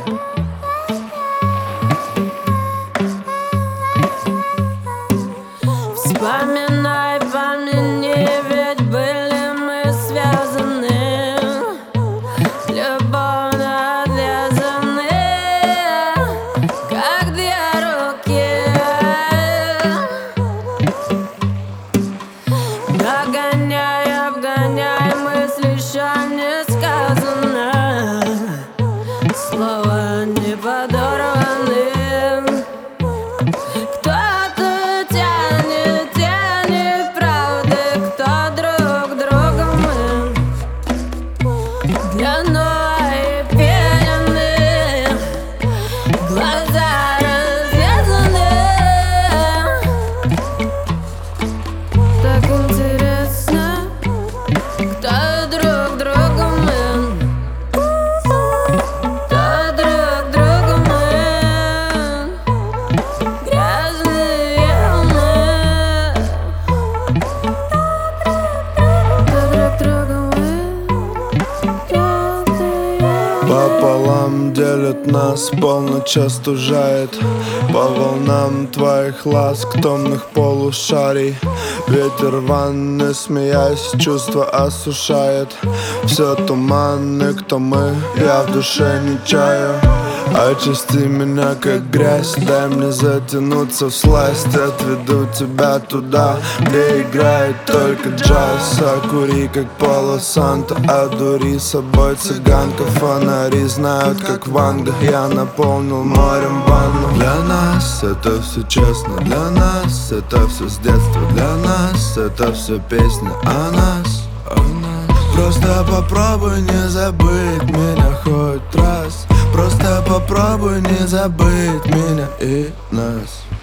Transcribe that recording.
Вспоминай по мне, ведь были мы связаны, любовно обвязаны, как две руки. Догоняй, обгоняй мысли, еще не сказано, слова не подорваны. Кто-то тянет, тянет правды, кто друг друга мы длиной пелены, глаза развязаны. Так интересно, кто друг друга мы, кто друг друга мы, грязные мы, кто друг друга мы, грязные. Пополам делят нас, полночь остужает по волнам твоих ласк, томных полушарий. Ветер в ванны, смеясь, чувства осушает. Все туманны, кто мы, я в душе не чаю. Очисти меня как грязь, дай мне затянуться всласть. Отведу тебя туда, где играет только джаз. Окури как Поло Санто, одури собой цыганка. Фонари знают как Ванга, я наполнил морем ванну. Для нас это все честно, для нас это все с детства. Для нас это все песня о нас, о нас. Просто попробуй не забыть меня хоть раз. Просто попробуй не забыть меня и нас.